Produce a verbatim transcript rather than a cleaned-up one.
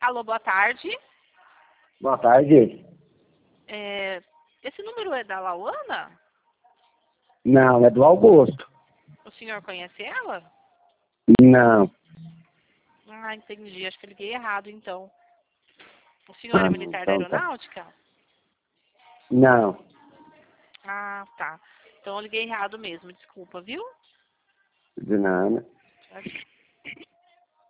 Alô, boa tarde. Boa tarde. É, esse número é da Lauana? Não, é do Augusto. O senhor conhece ela? Não. Ah, entendi. Acho que eu liguei errado, então. O senhor Ah, é não, militar da então tá. aeronáutica? Não. Ah, tá. Então eu liguei errado mesmo. Desculpa, viu? De nada. Tchau, tchau.